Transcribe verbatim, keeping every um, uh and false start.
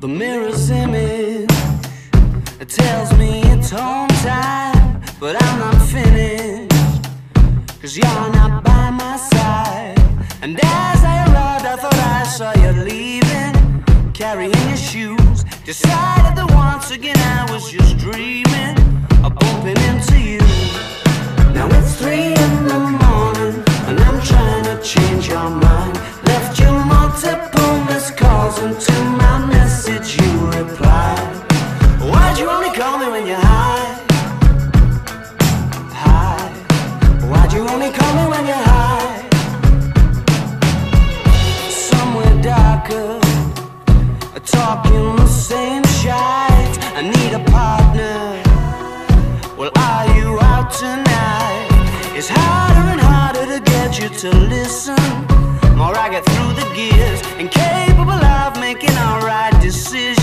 The mirror's image, it tells me it's home time, but I'm not finished, 'cause you're not by my side. And as I arrived, I thought I saw you leaving, carrying your shoes. Decided that once again I was just dreaming of bumping into you. Now it's three in the morning and I'm trying to change your mind. Left you multiple missed calls, and to my message you replied. Why'd you only call me when you're high? High. Why'd you only call me when you're high? Somewhere darker, talking the same shite. I need a partner. Well, are you out tonight? It's harder and harder to get you to listen. More I get through the gears, incapable of making a right decision.